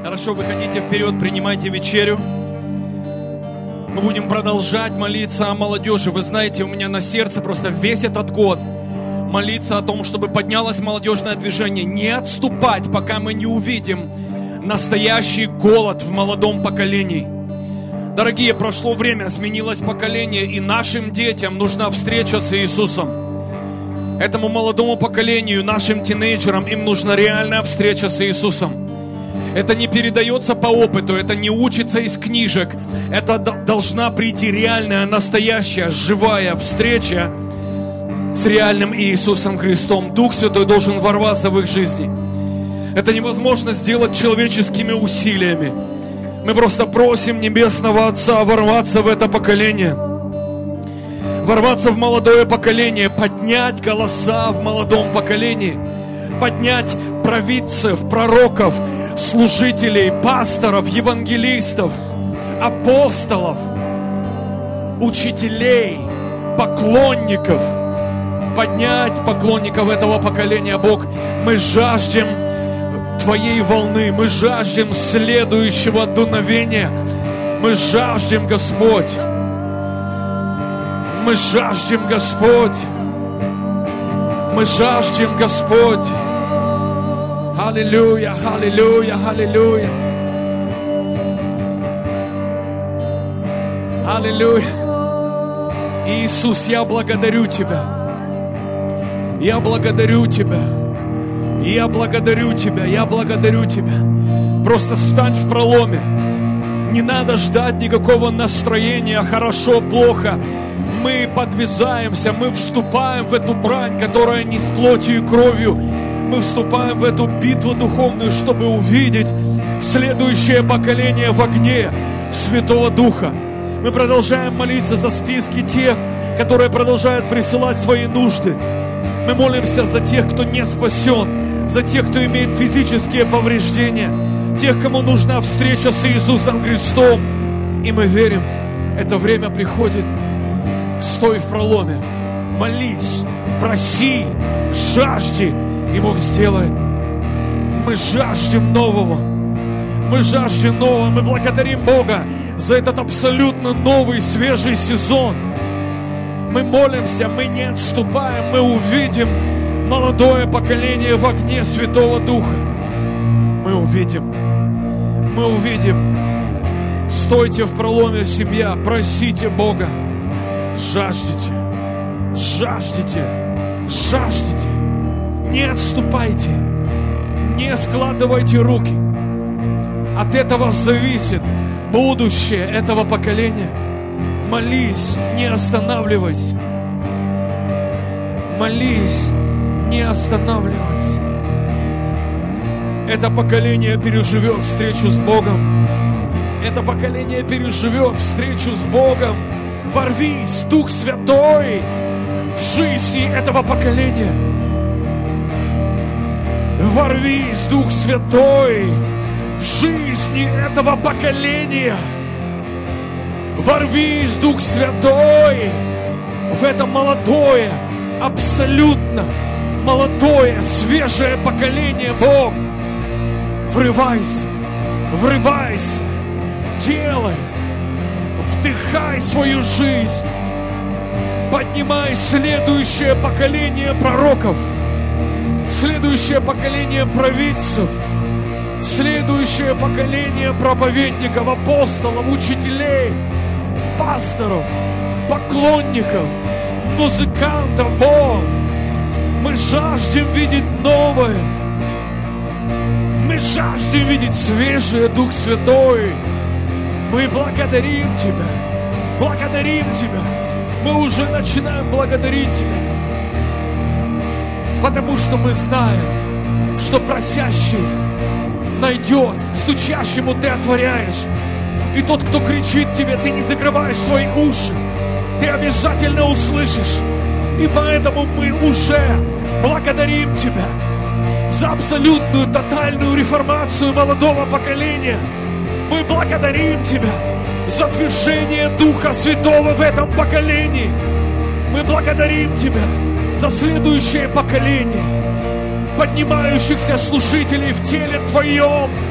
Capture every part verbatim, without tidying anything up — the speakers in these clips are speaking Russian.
Хорошо, выходите вперед, принимайте вечерю. Мы будем продолжать молиться о молодежи. Вы знаете, у меня на сердце просто весь этот год молиться о том, чтобы поднялось молодежное движение. Не отступать, пока мы не увидим настоящий голод в молодом поколении. Дорогие, прошло время, сменилось поколение, и нашим детям нужна встреча с Иисусом. Этому молодому поколению, нашим тинейджерам, им нужна реальная встреча с Иисусом. Это не передается по опыту, это не учится из книжек. Это должна прийти реальная, настоящая, живая встреча с реальным Иисусом Христом. Дух Святой должен ворваться в их жизни. Это невозможно сделать человеческими усилиями. Мы просто просим Небесного Отца ворваться в это поколение. Ворваться в молодое поколение, поднять голоса в молодом поколении. Поднять провидцев, пророков, служителей, пасторов, евангелистов, апостолов, учителей, поклонников. Поднять поклонников этого поколения, Бог. Мы жаждем Твоей волны, мы жаждем следующего дуновения. Мы жаждем, Господь. Мы жаждем, Господь. Мы жаждем, Господь. Аллилуйя, аллилуйя, аллилуйя. Аллилуйя. Иисус, я благодарю Тебя. Я благодарю Тебя. Я благодарю Тебя. Я благодарю Тебя. Просто стань в проломе. Не надо ждать никакого настроения, хорошо, плохо. Мы подвязаемся, мы вступаем в эту брань, которая не с плотью и кровью. Мы вступаем в эту битву духовную, чтобы увидеть следующее поколение в огне Святого Духа. Мы продолжаем молиться за списки тех, которые продолжают присылать свои нужды. Мы молимся за тех, кто не спасен, за тех, кто имеет физические повреждения, тех, кому нужна встреча с Иисусом Христом. И мы верим, это время приходит. Стой в проломе, молись, проси, жажди, и Бог сделает. Мы жаждем нового. Мы жаждем нового. Мы благодарим Бога за этот абсолютно новый, свежий сезон. Мы молимся, мы не отступаем, мы увидим молодое поколение в огне Святого Духа. Мы увидим. Мы увидим. Стойте в проломе, семья, просите Бога. Жаждите, жаждите, жаждите. Не отступайте, не складывайте руки. От этого зависит будущее этого поколения. Молись, не останавливайся. Молись, не останавливайся. Это поколение переживет встречу с Богом. Это поколение переживет встречу с Богом. Ворвись, Дух Святой, в жизни этого поколения. Ворвись, Дух Святой, в жизни этого поколения. Ворвись, Дух Святой, в это молодое, абсолютно молодое, свежее поколение, Бог. Врывайся, врывайся, делай, вдыхай свою жизнь, поднимай следующее поколение пророков, следующее поколение провидцев, следующее поколение проповедников, апостолов, учителей, пасторов, поклонников, музыкантов, Бог. Мы жаждем видеть новое. Мы жаждем видеть свежее, Дух Святой. Мы благодарим Тебя, благодарим Тебя. Мы уже начинаем благодарить Тебя, потому что мы знаем, что просящий найдет, стучащему Ты отворяешь. И тот, кто кричит Тебе, Ты не закрываешь свои уши, Ты обязательно услышишь. И поэтому мы уже благодарим Тебя за абсолютную, тотальную реформацию молодого поколения. Мы благодарим Тебя за движение Духа Святого в этом поколении. Мы благодарим Тебя за следующее поколение поднимающихся служителей в теле Твоем,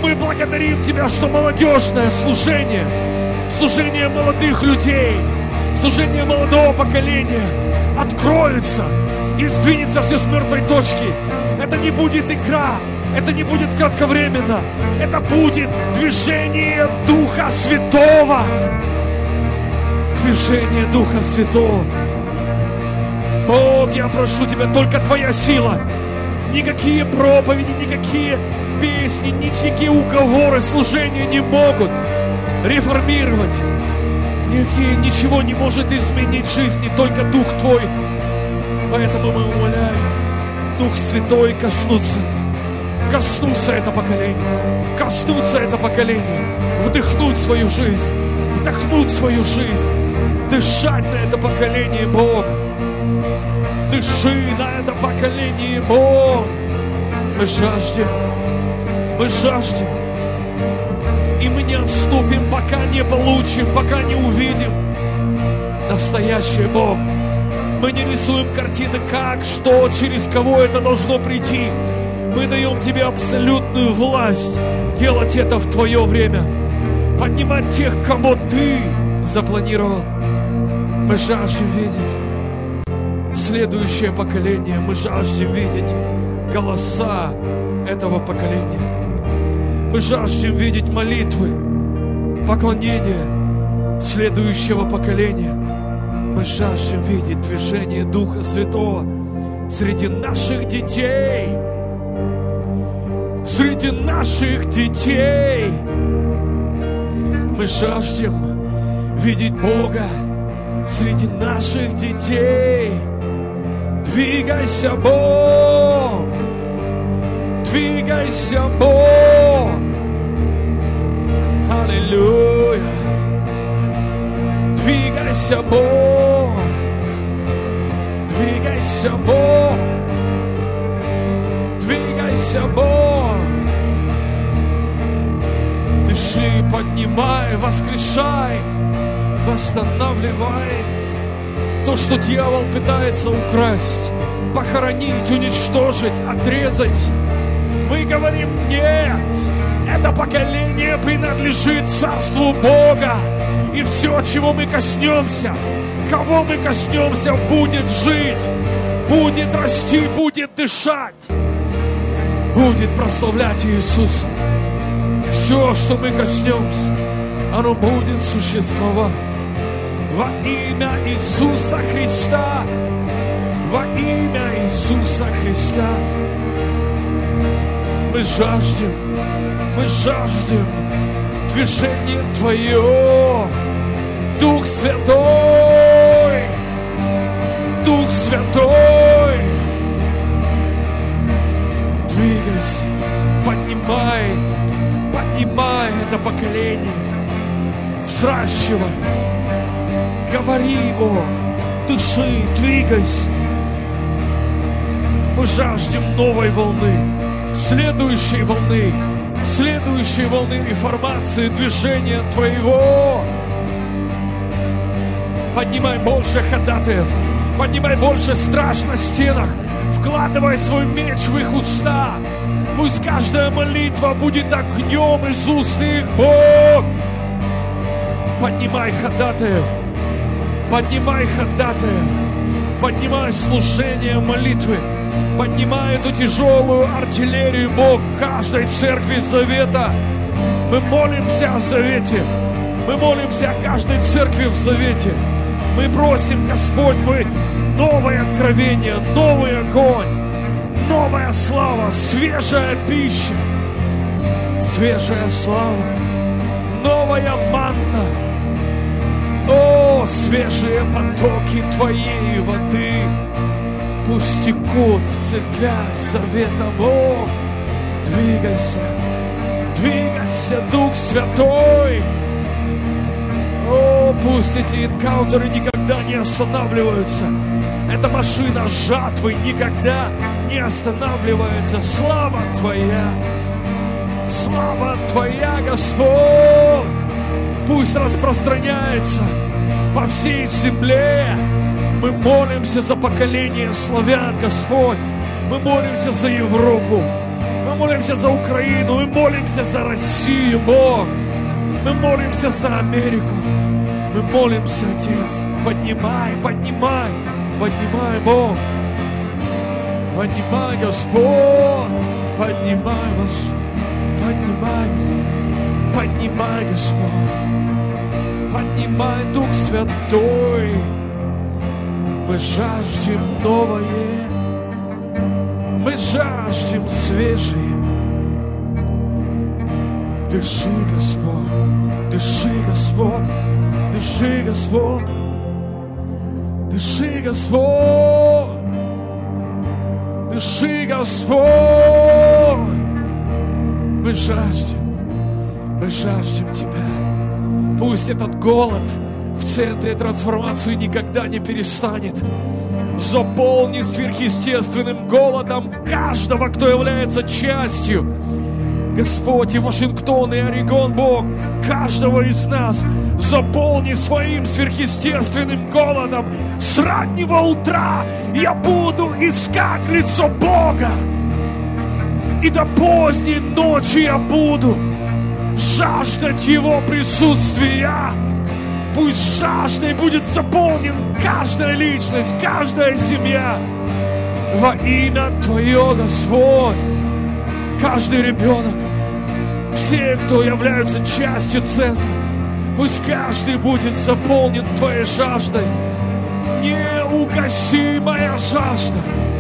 мы благодарим Тебя, что молодежное служение, служение молодых людей, служение молодого поколения откроется и сдвинется все с мертвой точки. Это не будет игра, это не будет кратковременно, это будет движение Духа Святого. Движение Духа Святого. Бог, я прошу Тебя, только Твоя сила. Никакие проповеди, никакие песни, никакие уговоры служения не могут реформировать. Никакие, ничего не может изменить жизни, только Дух Твой. Поэтому мы умоляем Дух Святой коснуться. Коснуться это поколение. Коснуться это поколение. Вдохнуть свою жизнь. Вдохнуть свою жизнь. Дышать на это поколение, Бог. Дыши на это поколение, Бог. Мы жаждем. Мы жаждем. И мы не отступим, пока не получим, пока не увидим настоящий Бог. Мы не рисуем картины, как, что, через кого это должно прийти. Мы даем Тебе абсолютную власть делать это в Твое время. Поднимать тех, кого Ты запланировал. Мы жаждем видеть следующее поколение. Мы жаждем видеть голоса этого поколения. Мы жаждем видеть молитвы, поклонение следующего поколения. Мы жаждем видеть движение Духа Святого среди наших детей. Среди наших детей. Мы жаждем видеть Бога среди наших детей. Двигайся, Бог! Двигайся, Бог! Аллилуйя! Двигайся, Бог! Двигайся, Бог! Двигайся, Бог! Дыши, поднимай, воскрешай, восстанавливай то, что дьявол пытается украсть, похоронить, уничтожить, отрезать. Мы говорим: нет, это поколение принадлежит Царству Бога. И все, чего мы коснемся, кого мы коснемся, будет жить, будет расти, будет дышать, будет прославлять Иисуса. Все, что мы коснемся, оно будет существовать. Во имя Иисуса Христа, во имя Иисуса Христа. Мы жаждем, мы жаждем движение Твое, Дух Святой, Дух Святой. Двигайся, поднимай, поднимай это поколение, взращивай. Говори, Бог, дыши, двигайся. Мы жаждем новой волны, следующей волны, следующей волны реформации, движения Твоего. Поднимай больше ходатаев, поднимай больше страж на стенах, вкладывай свой меч в их уста. Пусть каждая молитва будет огнем из уст их, Бог. Поднимай ходатаев, поднимай ходатаев, поднимай служение молитвы, поднимай эту тяжелую артиллерию, Бог, в каждой церкви Завета. Мы молимся о Завете, мы молимся о каждой церкви в Завете. Мы просим, Господь, мы новое откровение, новый огонь, новая слава, свежая пища, свежая слава, новая манна. О, свежие потоки Твоей воды пусть текут в церквях Завета, Бог. Двигайся, двигайся, Дух Святой. О, пусть эти энкаунтеры никогда не останавливаются. Эта машина жатвы никогда не останавливается. Слава Твоя, слава Твоя, Господь, пусть распространяется по всей земле. Мы молимся за поколение славян, Господь. Мы молимся за Европу. Мы молимся за Украину, мы молимся за Россию, Бог. Мы молимся за Америку. Мы молимся, Отец. Поднимай, поднимай, поднимай, Бог. Поднимай, Господь. Поднимай вас. Поднимай, поднимай, Господь. Поднимай, Дух Святой. Мы жаждем новое. Мы жаждем свежее. Дыши, Господь, дыши, Господь, дыши, Господь, дыши, Господь, дыши, Господь. Мы жаждем, мы жаждем Тебя. Пусть этот голод в центре трансформации никогда не перестанет. Заполни сверхъестественным голодом каждого, кто является частью, Господь, и Вашингтон, и Орегон, Бог, каждого из нас заполни своим сверхъестественным голодом. С раннего утра я буду искать лицо Бога, и до поздней ночи я буду жаждать Его присутствия. Пусть жаждой будет заполнен каждая личность, каждая семья. Во имя Твое, Господь. Каждый ребенок, все, кто являются частью центра, пусть каждый будет заполнен Твоей жаждой. Неугасимая жажда,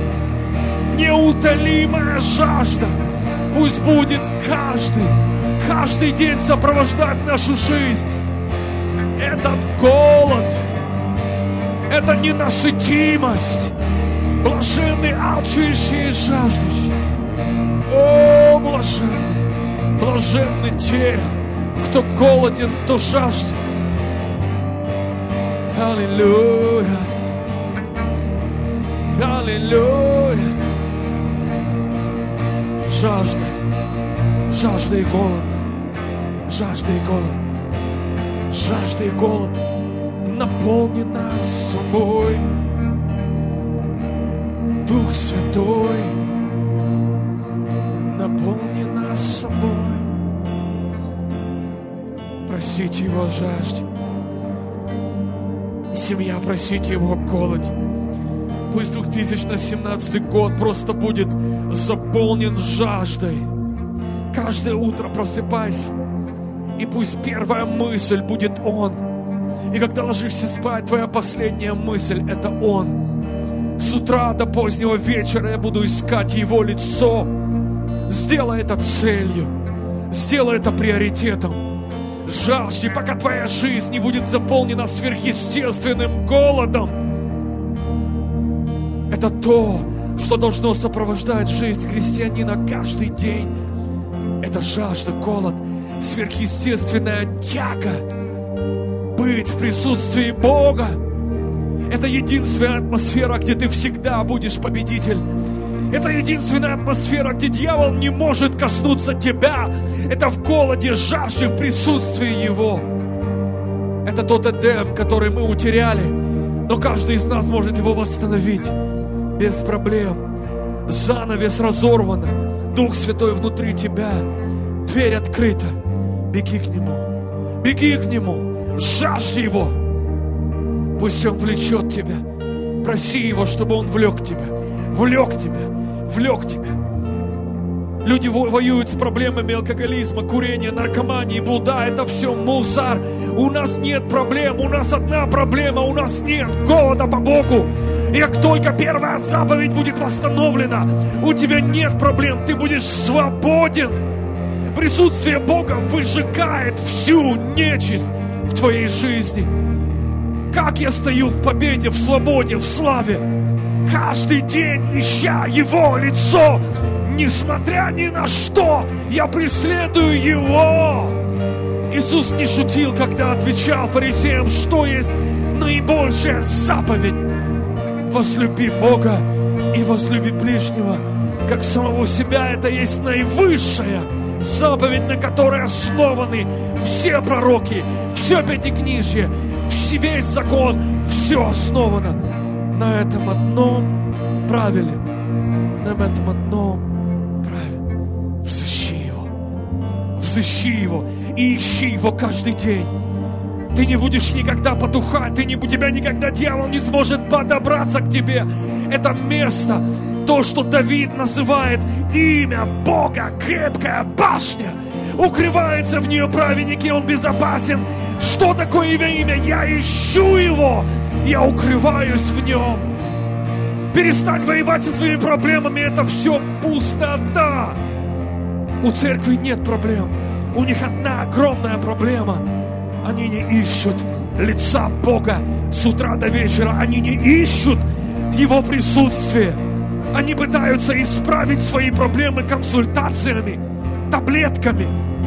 неутолимая жажда. Пусть будет каждый, каждый день сопровождать нашу жизнь. Этот голод, это ненасытимость. Блаженны алчущие и жаждущие. О, блаженны, блаженны те, кто голоден, кто жаждет. Аллилуйя, аллилуйя. Жажда, жажда и голод, жажда и голод, жажда и голод. Наполни нас собой, Дух Святой. Наполни нас собой. Просите Его о жажде. Семья, просите Его о голоде. Пусть две тысячи семнадцатый год просто будет заполнен жаждой. Каждое утро просыпайся, и пусть первая мысль будет Он. И когда ложишься спать, твоя последняя мысль — это Он. С утра до позднего вечера я буду искать Его лицо. Сделай это целью. Сделай это приоритетом. Жажди, пока твоя жизнь не будет заполнена сверхъестественным голодом. Это то, что должно сопровождать жизнь христианина каждый день. Это жажда, голод, сверхъестественная тяга быть в присутствии Бога. Это единственная атмосфера, где ты всегда будешь победитель. Это единственная атмосфера, где дьявол не может коснуться тебя. Это в голоде, жажде, в присутствии Его. Это тот Эдем, который мы утеряли, но каждый из нас может его восстановить без проблем. Занавес разорван, Дух Святой внутри тебя, дверь открыта. Беги к Нему, беги к Нему, жажди Его. Пусть Он влечет тебя. Проси Его, чтобы Он влек тебя, влек тебя. Влек тебя. Люди воюют с проблемами алкоголизма, курения, наркомании, блуда. Это все мусор. У нас нет проблем. У нас одна проблема. У нас нет голода по Богу. И как только первая заповедь будет восстановлена, у тебя нет проблем. Ты будешь свободен. Присутствие Бога выжигает всю нечисть в твоей жизни. Как я стою в победе, в свободе, в славе. Каждый день, ища Его лицо, несмотря ни на что, я преследую Его. Иисус не шутил, когда отвечал фарисеям, что есть наибольшая заповедь. Возлюби Бога и возлюби ближнего, как самого себя. Это есть наивысшая заповедь, на которой основаны все пророки, все пятикнижье, весь закон, все основано на этом одном правиле, на этом одном правиле. взыщи Его и ищи Его каждый день. Ты не будешь никогда потухать, ты не, у тебя никогда дьявол не сможет подобраться к тебе. Это место, то, что Давид называет имя Бога, крепкая башня. Укрывается в нее праведник, и он безопасен. Что такое имя имя? Я ищу его, я укрываюсь в нем. Перестань воевать со своими проблемами, это все пустота. У церкви нет проблем, у них одна огромная проблема. Они не ищут лица Бога с утра до вечера, они не ищут Его присутствие. Они пытаются исправить свои проблемы консультациями, таблетками,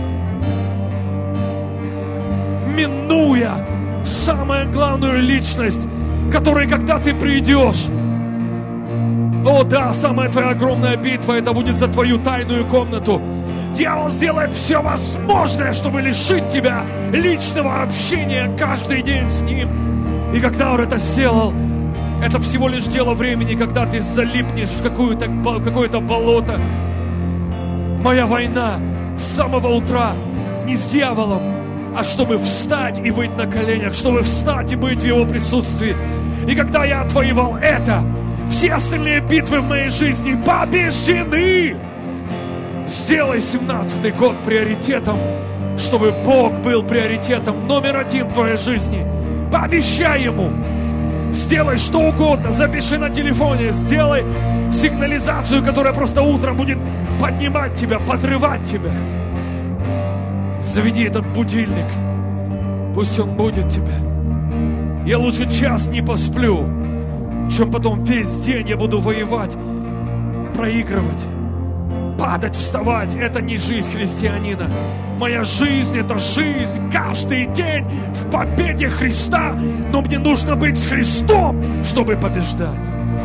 минуя самую главную личность, которой, когда ты придешь, о да, самая твоя огромная битва, это будет за твою тайную комнату. Дьявол сделает все возможное, чтобы лишить тебя личного общения каждый день с ним. И когда он это сделал, это всего лишь дело времени, когда ты залипнешь в какую-то, какое-то болото. Моя война с самого утра не с дьяволом, а чтобы встать и быть на коленях, чтобы встать и быть в его присутствии. И когда я отвоевал это, все остальные битвы в моей жизни побеждены. Сделай семнадцатый год приоритетом, чтобы Бог был приоритетом номер один в твоей жизни. Пообещай Ему. Сделай что угодно, запиши на телефоне, сделай сигнализацию, которая просто утром будет поднимать тебя, подрывать тебя. Заведи этот будильник, пусть он будет тебя. Я лучше час не посплю, чем потом весь день я буду воевать, проигрывать, падать, вставать. Это не жизнь христианина. Моя жизнь — это жизнь каждый день в победе Христа. Но мне нужно быть с Христом, чтобы побеждать.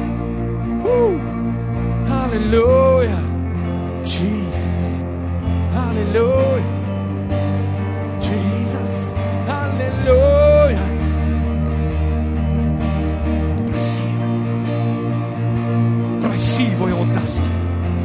Аллилуйя! Иисус! Аллилуйя! Иисус! Аллилуйя! Проси Его. Проси Его, и Он даст тебе.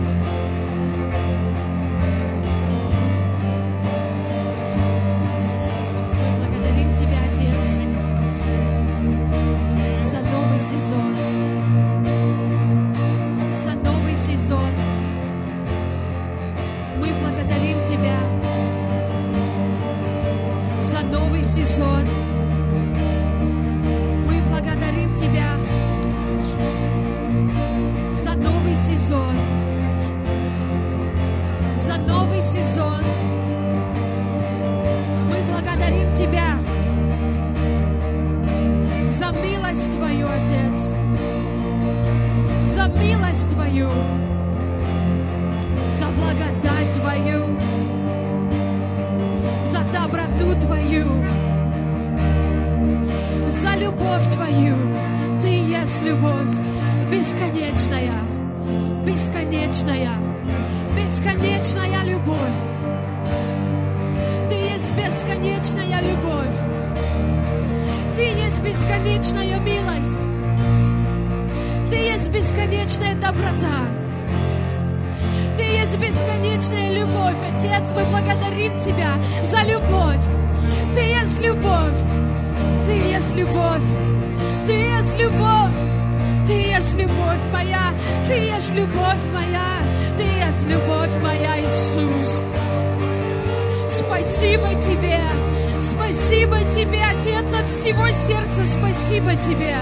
Спасибо Тебе, спасибо Тебе, Отец, от всего сердца спасибо Тебе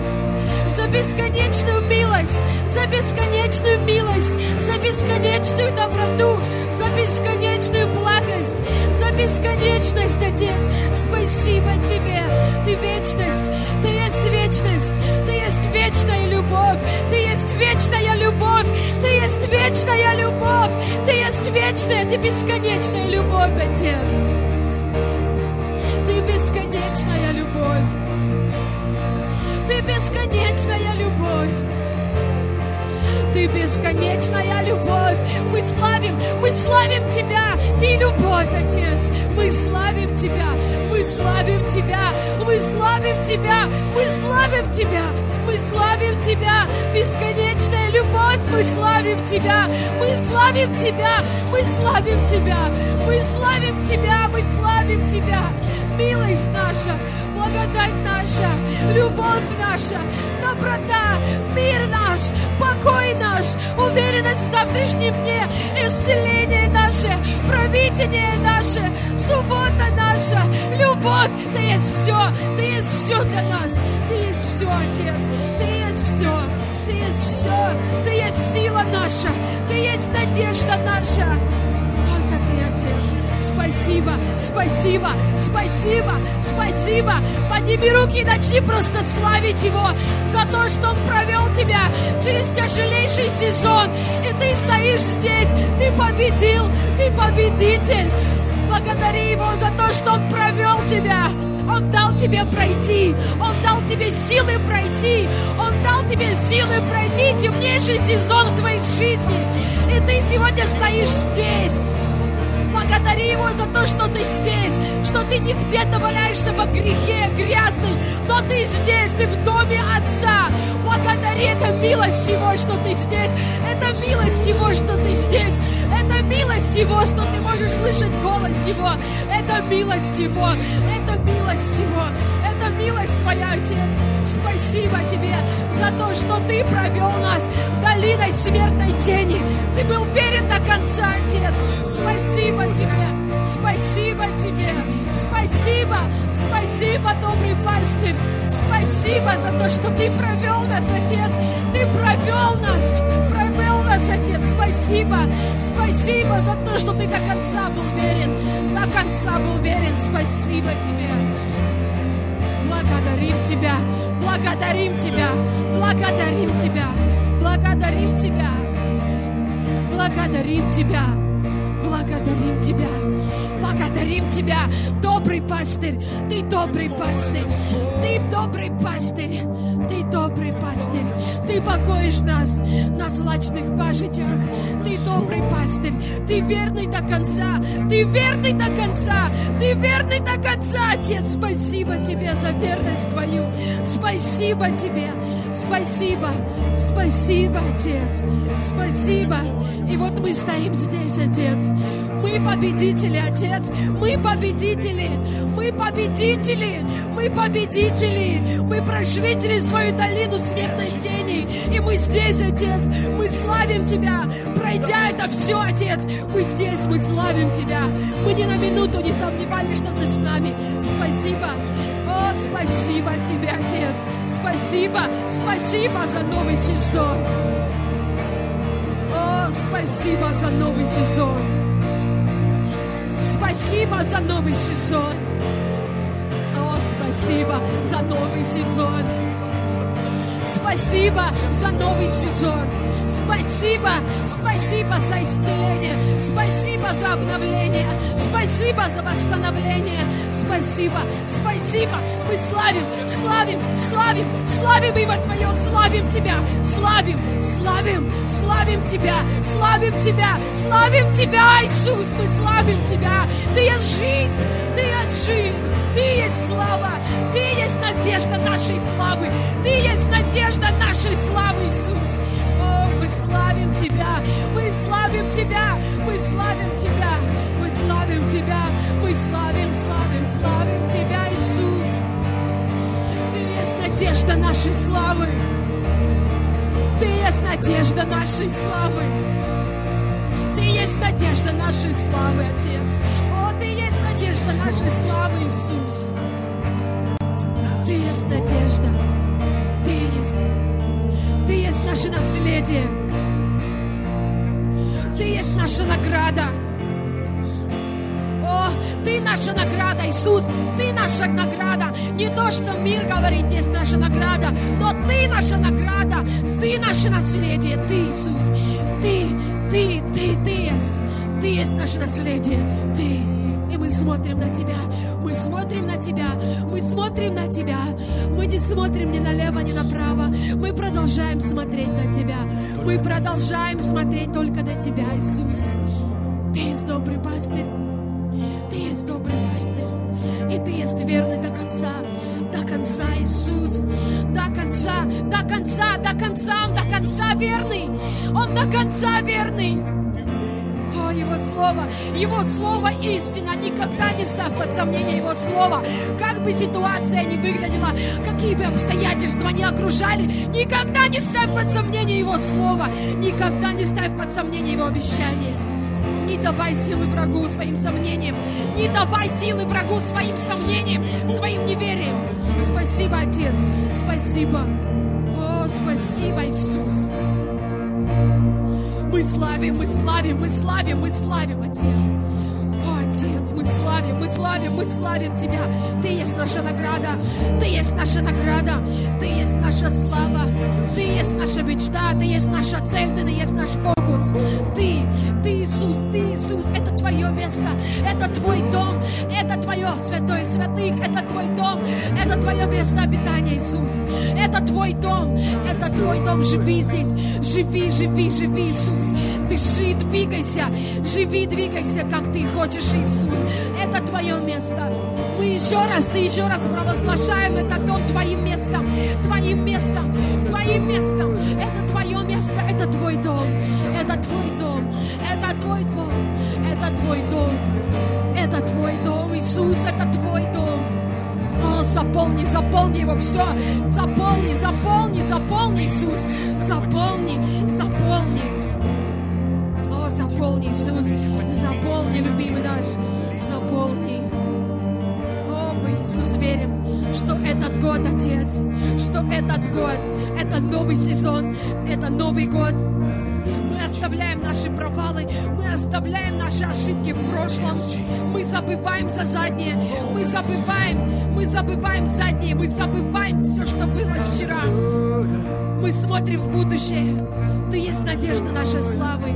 за бесконечную милость, за бесконечную милость, за бесконечную доброту, за бесконечную благость, за бесконечность, Отец. Спасибо Тебе, Ты вечность, Ты есть вечность, Ты есть вечная любовь, Ты есть вечная любовь, Ты есть вечная любовь, Ты есть вечная, Ты бесконечная любовь, Отец. Ты бесконечная любовь. Ты бесконечная любовь. Ты бесконечная любовь. Мы славим, мы славим Тебя. Ты любовь, Отец. Мы славим Тебя, мы славим Тебя, мы славим Тебя, мы славим Тебя. Мы славим Тебя, бесконечная любовь, мы славим Тебя, мы славим Тебя, мы славим Тебя, мы славим Тебя, мы славим Тебя. Милость наша, благодать наша, любовь наша, доброта, мир наш, покой наш, уверенность в завтрашнем дне, исцеление наше, провидение наше, суббота наша, любовь. Ты есть все, Ты есть все для нас, Ты есть все, Отец, Ты есть все, Ты есть все, Ты есть сила наша, Ты есть надежда наша. Только Ты, Отец. Спасибо, спасибо, спасибо, спасибо. Подними руки и начни просто славить Его за то, что Он провел тебя через тяжелейший сезон. И ты стоишь здесь, ты победил, ты победитель. Благодари Его за то, что Он провел тебя. Он дал тебе пройти, Он дал тебе силы пройти, Он дал тебе силы пройти темнейший сезон в твоей жизни. И ты сегодня стоишь здесь. Благодари Его за то, что ты здесь, что ты не где-то валяешься во грехе грязный, но ты здесь, ты в доме Отца. Благодари, это милость Его, что ты здесь, это милость Его, что ты здесь, это милость Его, что ты можешь слышать голос Его, это милость Его, это милость Его, это милость Твоя, Отец. Спасибо Тебе за то, что Ты провел нас долиной смертной тени. Ты был верен до конца, Отец. Спасибо Тебе, спасибо Тебе, спасибо, спасибо, добрый пастырь. Спасибо за то, что Ты провел нас, Отец. Ты провел нас, провел нас, Отец. Спасибо, спасибо за то, что Ты до конца был верен, до конца был верен. Спасибо Тебе. Благодарим Тебя, благодарим Тебя, благодарим Тебя, благодарим Тебя, благодарим Тебя, благодарим Тебя, благодарим Тебя, добрый пастырь, Ты добрый пастырь, Ты добрый пастырь, Ты добрый пастырь, Ты покоишь нас на злачных пажитях, Ты добрый пастырь, Ты верный до конца, Ты верный до конца, Ты верный до конца, Отец. Спасибо Тебе за верность Твою, спасибо Тебе, спасибо, спасибо, Отец, спасибо. И вот мы стоим здесь, Отец, мы победители, Отец, мы победители, мы победители, мы победители, мы прошли через свою долину смертной тени, и мы здесь, Отец, мы славим Тебя, пройдя это все, Отец, мы здесь, мы славим Тебя, мы ни на минуту не сомневались, что Ты с нами. Спасибо, о, спасибо Тебе, Отец, спасибо, спасибо за новый сезон, о, спасибо за новый сезон, спасибо за новый сезон, о, спасибо за новый сезон, спасибо за новый сезон. Спасибо, спасибо за исцеление, спасибо за обновление, спасибо за восстановление, спасибо, спасибо. Мы славим, славим, славим, славим имя Твое, славим Тебя, славим, славим, славим Тебя, славим Тебя, славим Тебя, Иисус, мы славим Тебя. Ты есть жизнь, Ты есть жизнь, Ты есть слава, Ты есть надежда нашей славы, Ты есть надежда нашей славы, Иисус. Мы славим Тебя, мы славим Тебя, мы славим Тебя, мы славим Тебя, мы славим, славим, славим Тебя, Иисус. Ты есть надежда нашей славы, Ты есть надежда нашей славы, Ты есть надежда нашей славы, Отец. О, Ты есть надежда нашей славы, Иисус. Ты есть надежда, Ты есть, Ты есть наше наследие, Ты есть наша награда. О, Ты наша награда, Иисус, Ты наша награда. Не то, что мир говорит, есть наша награда, но Ты наша награда, Ты наше наследие, Ты, Иисус, Ты, Ты, Ты, Ты есть, Ты есть наше наследие, Ты. И мы смотрим на Тебя, мы смотрим на Тебя, мы смотрим на Тебя, мы не смотрим ни налево, ни направо, мы продолжаем смотреть на Тебя, мы продолжаем смотреть только на Тебя, Иисус. Ты есть добрый пастырь, Ты есть добрый пастырь, и Ты есть верный до конца, до конца. конца, Иисус. До конца, до конца, до конца. Он до конца верный. Он до конца верный. О, Его Слово, Его Слово истина. Никогда не ставь под сомнение Его Слово. Как бы ситуация ни выглядела, какие бы обстоятельства ни окружали, никогда не ставь под сомнение Его Слово. Никогда не ставь под сомнение Его обещания. Не давай силы врагу своим сомнениям. Не давай силы врагу своим сомнениям, своим неверием. Спасибо, Отец. Спасибо. О, спасибо, Иисус. Мы славим, мы славим, мы славим, мы славим, Отец. О, Отец, мы славим, мы славим, мы славим Тебя. Ты есть наша награда, Ты есть наша награда, Ты есть наша слава, Ты есть наша мечта, Ты есть наша цель, Ты есть наш фокус. Ты, Ты, Иисус, Ты, Иисус, это Твое место, это Твой дом, это Твое святое святых, это Твой дом, это Твое место обитания, Иисус. Это Твой дом, это Твой дом, живи здесь, живи, живи, живи, Иисус. Дыши, двигайся, живи, двигайся, как Ты хочешь, Иисус. Это Твое место. Мы еще раз и еще раз провозглашаем этот дом Твоим местом, Твоим местом, Твоим местом. Это Твое место, это Твой дом, это Твой дом, это Твой дом, это Твой дом, это Твой дом, Иисус, это Твой дом. О, заполни, заполни его все, заполни, заполни, заполни, Иисус, заполни, заполни. О, заполни, Иисус, заполни, любимый наш, заполни. О, мы, Иисус, верим, что этот год, Отец, что этот год, это новый сезон, это Новый год. Мы оставляем наши провалы, мы оставляем наши ошибки в прошлом, мы забываем за заднее, мы забываем, мы забываем заднее, мы забываем все, что было вчера. Мы смотрим в будущее. Ты есть надежда нашей славы.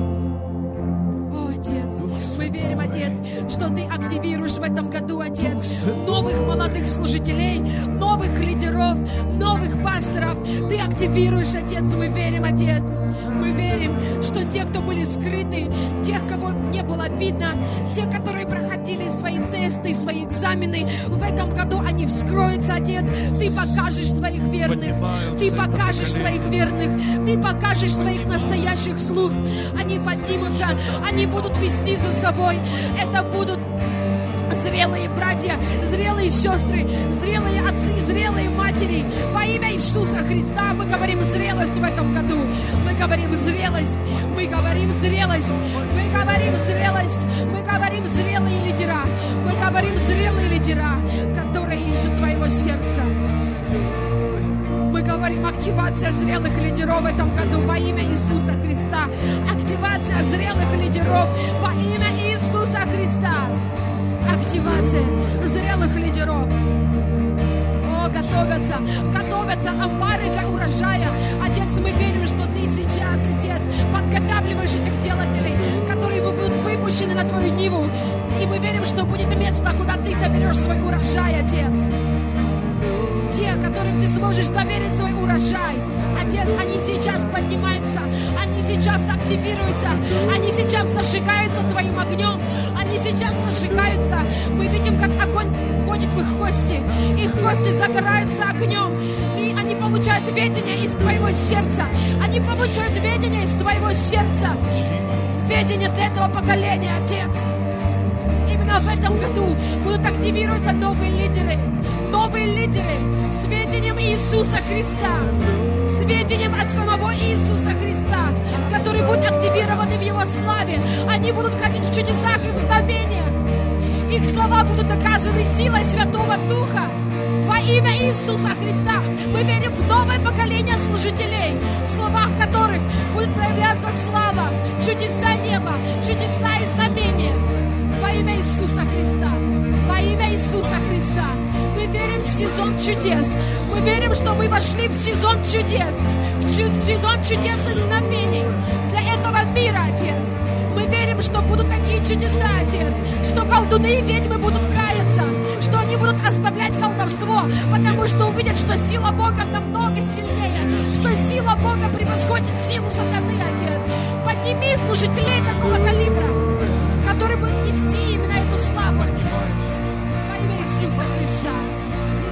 О, Отец, мы верим, Отец, что Ты активируешь в этом году, Отец, новых молодых служителей, новых лидеров, новых пасторов. Ты активируешь, Отец, мы верим, Отец. Мы верим, что те, кто были скрыты, тех, кого не было видно, те, которые проходили свои тесты, свои экзамены, в этом году они вскроются, Отец. Ты покажешь своих верных, Ты покажешь своих верных, Ты покажешь своих настоящих слуг. Они поднимутся, они будут вести за собой. Это будут зрелые братья, зрелые сестры, зрелые отцы, зрелые матери. Во имя Иисуса Христа мы говорим зрелость в этом году. Мы говорим зрелость, мы говорим зрелость, мы говорим зрелость, мы говорим зрелые лидера, мы говорим зрелые лидера, которые ищут Твоего сердца. Мы говорим активация зрелых лидеров в этом году во имя Иисуса Христа. Активация зрелых лидеров во имя Иисуса Христа. Активация зрелых лидеров. О, готовятся, готовятся амбары для урожая. Отец, мы верим, что Ты сейчас, Отец, подготавливаешь этих делателей, которые будут выпущены на Твою ниву. И мы верим, что будет место, куда Ты соберешь свой урожай, Отец. Те, которым Ты сможешь доверить свой урожай. Отец, они сейчас поднимаются, они сейчас активируются, они сейчас зажигаются Твоим огнем, они сейчас зажигаются. Мы видим, как огонь входит в их кости, их кости загораются огнем, и они получают ведение из Твоего сердца, они получают ведение из Твоего сердца, ведение для этого поколения, Отец. Именно в этом году будут активироваться новые лидеры, новые лидеры с ведением Иисуса Христа, с ведением от самого Иисуса Христа, которые будут активированы в Его славе. Они будут ходить в чудесах и в знамениях. Их слова будут доказаны силой Святого Духа. Во имя Иисуса Христа мы верим в новое поколение служителей, в словах которых будет проявляться слава, чудеса неба, чудеса и знамения. Во имя Иисуса Христа, во имя Иисуса Христа. Мы верим в сезон чудес. Мы верим, что мы вошли в сезон чудес, в сезон чудес и знамений для этого мира, Отец. Мы верим, что будут такие чудеса, Отец, что колдуны и ведьмы будут каяться, что они будут оставлять колдовство, потому что увидят, что сила Бога намного сильнее, что сила Бога превосходит силу сатаны, Отец. Подними служителей такого калибра, которые будут нести именно эту славу, Отец. Во имя Иисуса Христа.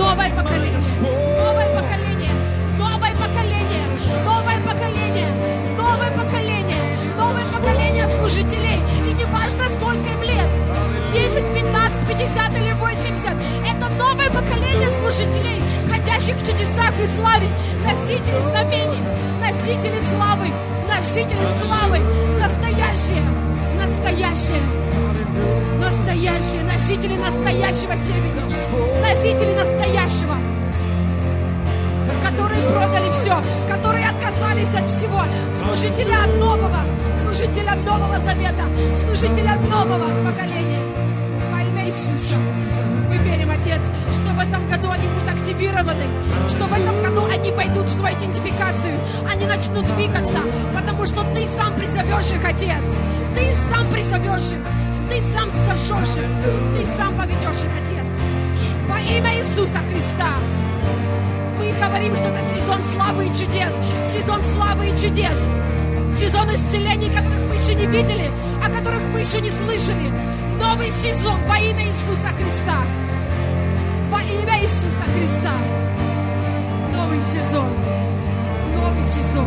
Новое поколение, новое поколение, новое поколение, новое поколение, новое поколение, новое поколение служителей. И не важно, сколько им лет, десять, пятнадцать, пятьдесят или восемьдесят, это новое поколение служителей, ходящих в чудесах и славе, носители знамений, носители славы, носители славы, настоящие, настоящие, настоящие, носители настоящего семени, носители настоящего, которые продали все, которые отказались от всего, служители от нового, служители от Нового Завета, служители от нового поколения. Во имя Иисуса. Мы верим, Отец, что в этом году они будут активированы, что в этом году они пойдут в свою идентификацию, они начнут двигаться, потому что Ты сам призовешь их, Отец. Ты сам призовешь их, Ты сам зажжешь их, Ты сам поведешь их, Отец. Во имя Иисуса Христа. Мы говорим, что это сезон славы и чудес, сезон славы и чудес, сезон исцелений, которых мы еще не видели, о которых мы еще не слышали. Новый сезон во имя Иисуса Христа. Во имя Иисуса Христа. Новый сезон. Новый сезон.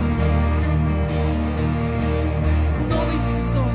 Новый сезон.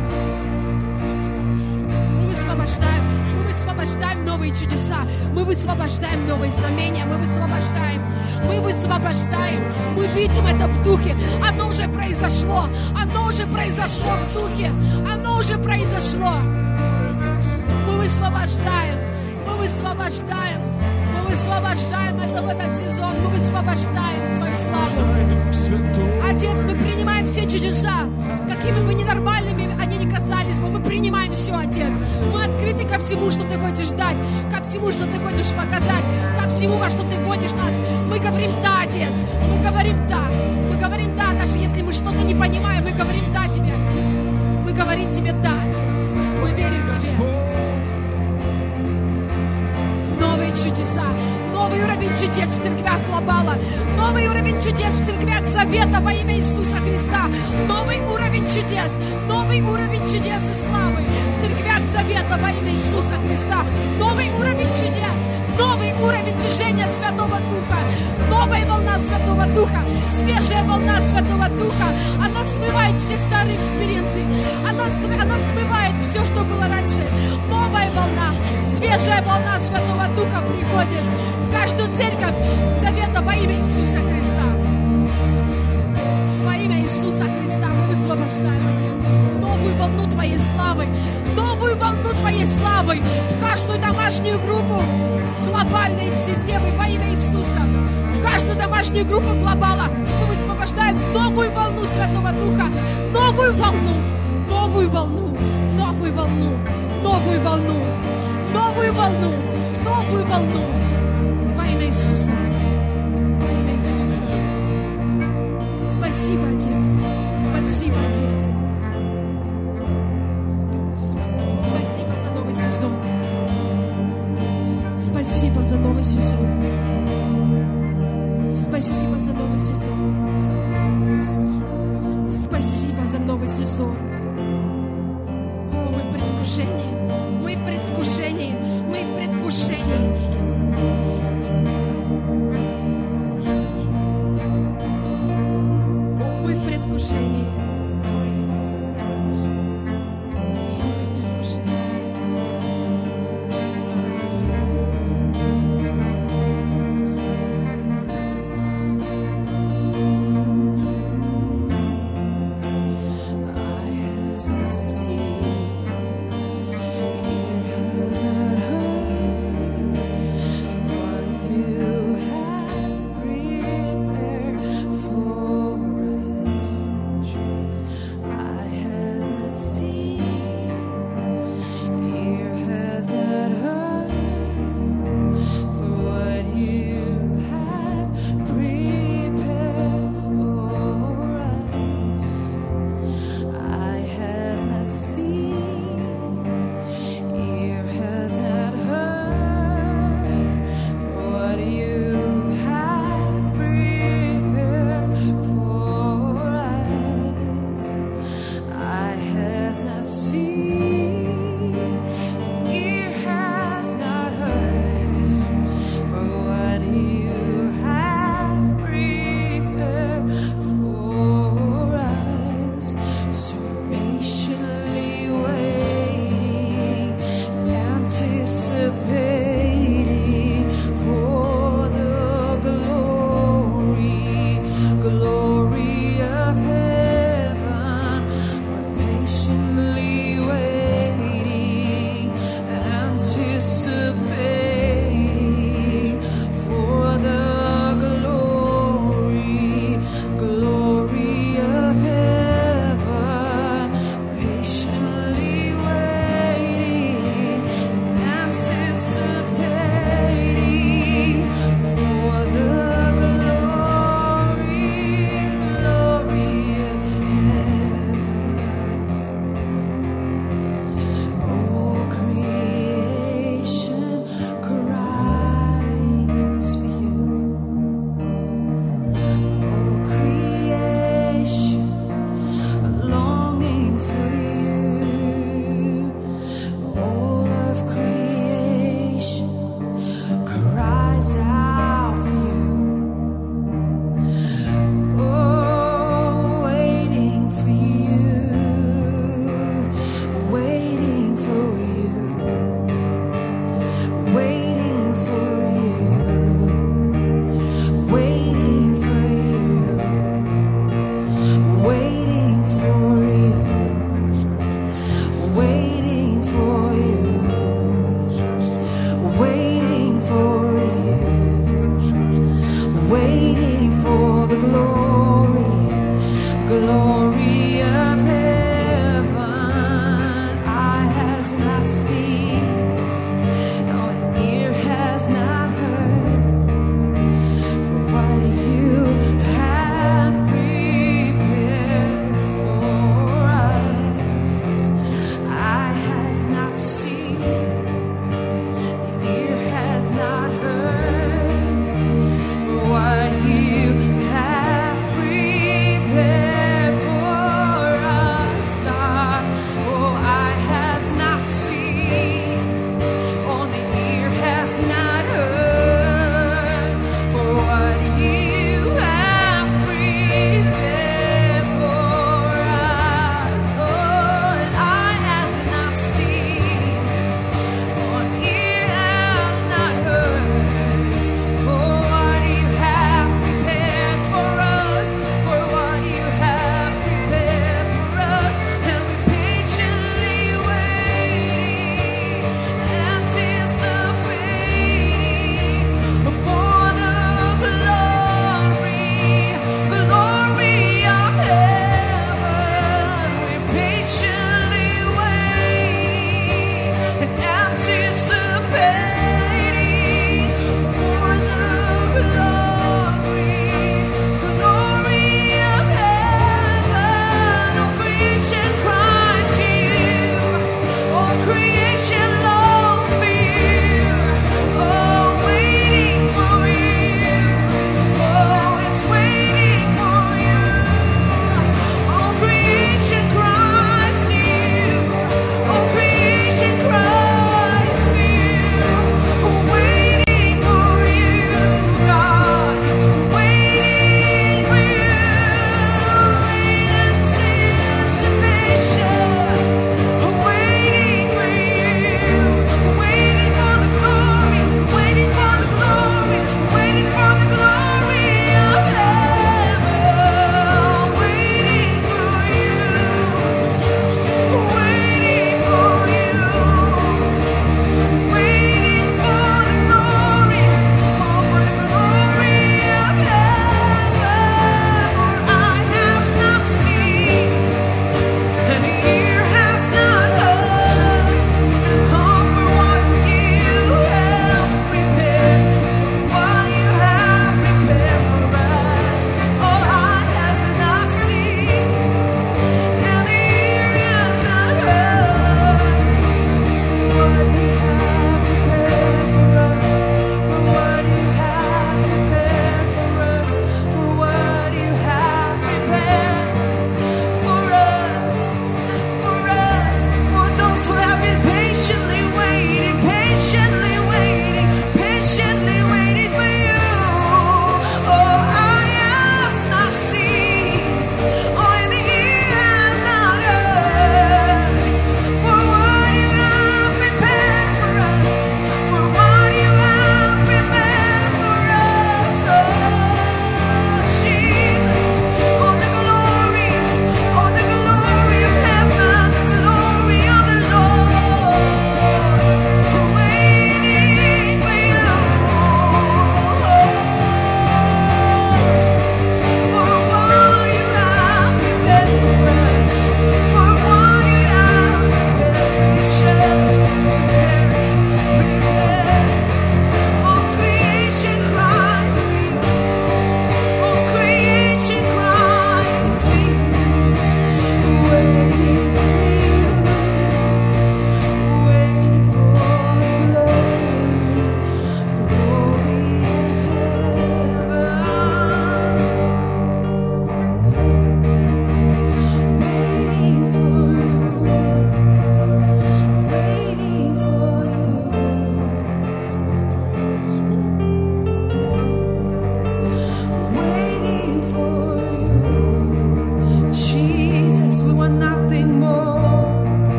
Мы высвобождаем, мы высвобождаем новые чудеса. Мы высвобождаем новые знамения. Мы высвобождаем. Мы высвобождаем. Мы видим это в духе. Оно уже произошло. Оно уже произошло в духе. Оно уже произошло. Мы высвобождаем. Мы высвобождаем. Мы высвобождаем это в этот сезон. Мы высвобождаем Твою славу. Отец, мы принимаем все чудеса. Какими бы ненормальными они ни казались бы, мы принимаем все, Отец. Мы открыты ко всему, что Ты хочешь дать, ко всему, что Ты хочешь показать, ко всему, во что Ты вводишь нас. Мы говорим «да», Отец. Мы говорим «да». Мы говорим «да», даже если мы что-то не понимаем, мы говорим «да» Тебе, Отец. Мы говорим Тебе «да», Отец. Мы верим Тебе. Новые чудеса, новый уровень чудес в церквях Глобала, новый уровень чудес в церквях Завета во имя Иисуса Христа, новый уровень чудес, новый уровень чудес и славы в церквях Завета во имя Иисуса Христа, новый уровень чудес, новый уровень движения Святого Духа, новая волна Святого Духа, свежая волна Святого Духа, она смывает все старые экспириенсы, она, она смывает все, что было раньше, новая волна, свежая волна Святого Духа приходит в каждую церковь Завета во имя Иисуса Христа. Во имя Иисуса Христа мы высвобождаем, Отец, новую волну Твоей славы, новую волну Твоей славы в каждую домашнюю группу глобальной системы во имя Иисуса. В каждую домашнюю группу Глобала мы высвобождаем новую волну Святого Духа, новую волну, новую волну, новую волну, новую волну, новую волну, новую волну во имя Иисуса. Во имя Иисуса. Спасибо, Отец. Спасибо, Отец. Спасибо за новый сезон. Спасибо за новый сезон. Спасибо за новый сезон. Спасибо за новый сезон. О, мы в предвкушении. Мы в предвкушении. Мы в предвкушении. Мы в предвкушении. Ear has not heard anticipating for the glory, glory of heaven. We're patiently waiting, anticipating for the glory, glory of heaven. Patiently waiting, anticipating.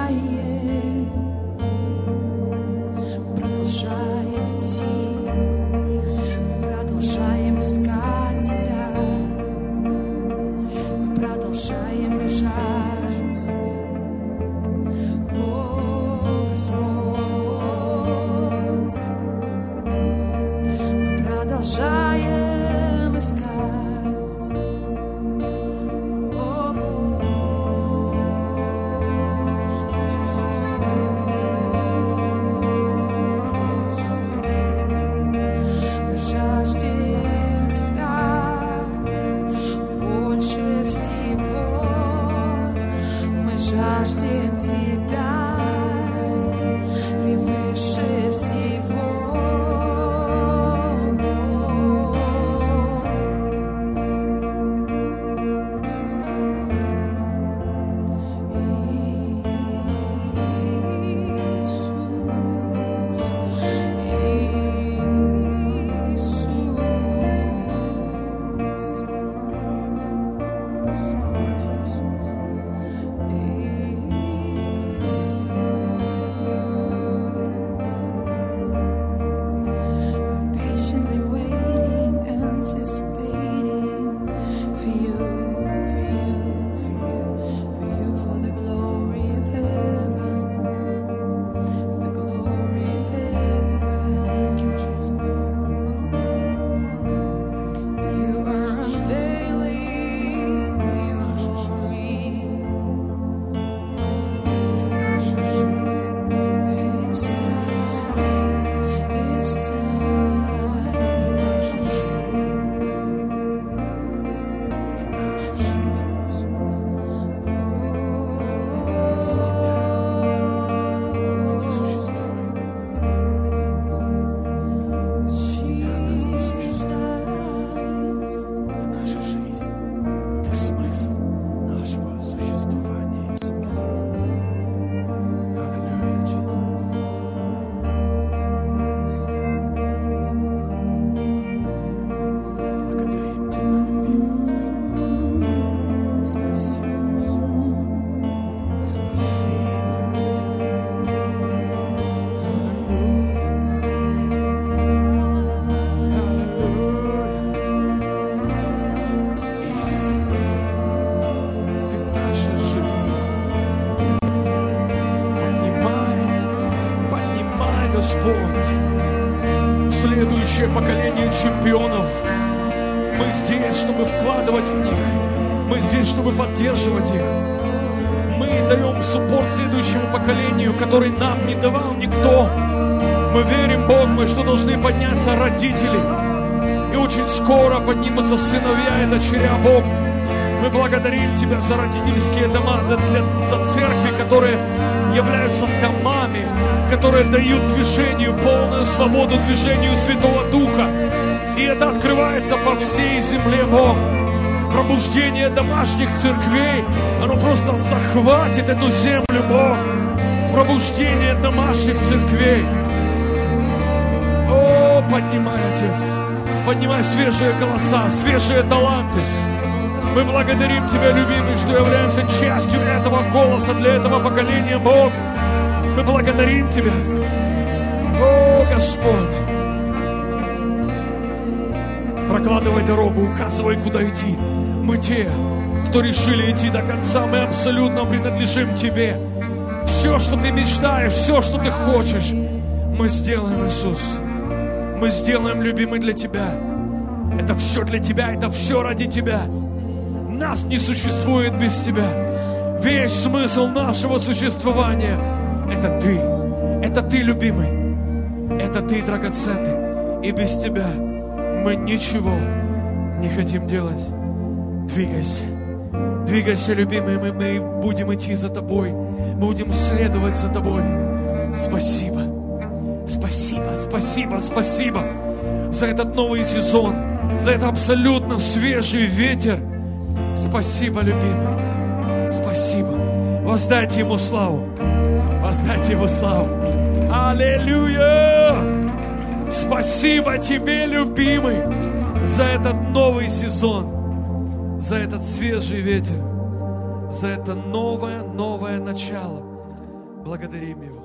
продолжаем, продолжаем идти, мы продолжаем искать Тебя, мы продолжаем бежать. О, Господь, мы продолжаем искать. О, мы жаждем Тебя больше всего, мы жаждем Тебя превыше всего. Patiently waiting, anticipating for you, for you, for you, for you, for the glory of heaven, the glory of heaven. You are unveiling your glory. It's time, it's Наша жизнь — это смысл нашего существования, Иисус. Аллилуйя, Иисус. Благодарим Тебя, любимый. Спасибо, Иисус. Спасибо. Ты наша жизнь. Поднимай, поднимай, Господь, следующее поколение чемпионов. Мы здесь, чтобы вкладывать в них. Мы здесь, чтобы поддерживать их. Мы даем суппорт следующему поколению, который нам не давал никто. Мы верим, Бог мой, что должны подняться родители. И очень скоро поднимутся сыновья и дочеря, Бог. Мы благодарим Тебя за родительские дома, за, для, за церкви, которые являются домами, которые дают движению полную свободу, движению Святого Духа. И это открывается по всей земле, Бог. Пробуждение домашних церквей, оно просто захватит эту землю, Бог. Пробуждение домашних церквей. О, поднимай, Отец, поднимай свежие голоса, свежие таланты. Мы благодарим Тебя, любимый, что являемся частью этого голоса для этого поколения, Бог. Мы благодарим Тебя. О, Господь. Прокладывай дорогу, указывай, куда идти. Мы те, кто решили идти до конца. Мы абсолютно принадлежим Тебе. Все, что Ты мечтаешь, все, что Ты хочешь, мы сделаем, Иисус. Мы сделаем, любимый, для Тебя. Это все для Тебя, это все ради Тебя. Нас не существует без Тебя. Весь смысл нашего существования — это Ты. Это Ты, любимый. Это Ты, драгоценный. И без Тебя мы ничего не хотим делать. Двигайся. Двигайся, любимый. Мы, мы будем идти за Тобой. Мы будем следовать за Тобой. Спасибо. Спасибо, спасибо, спасибо за этот новый сезон, за этот абсолютно свежий ветер. Спасибо, любимый. Спасибо. Воздайте Ему славу. Воздайте Ему славу. Аллилуйя! Спасибо Тебе, любимый, за этот новый сезон, за этот свежий ветер, за это новое, новое начало. Благодарим Его.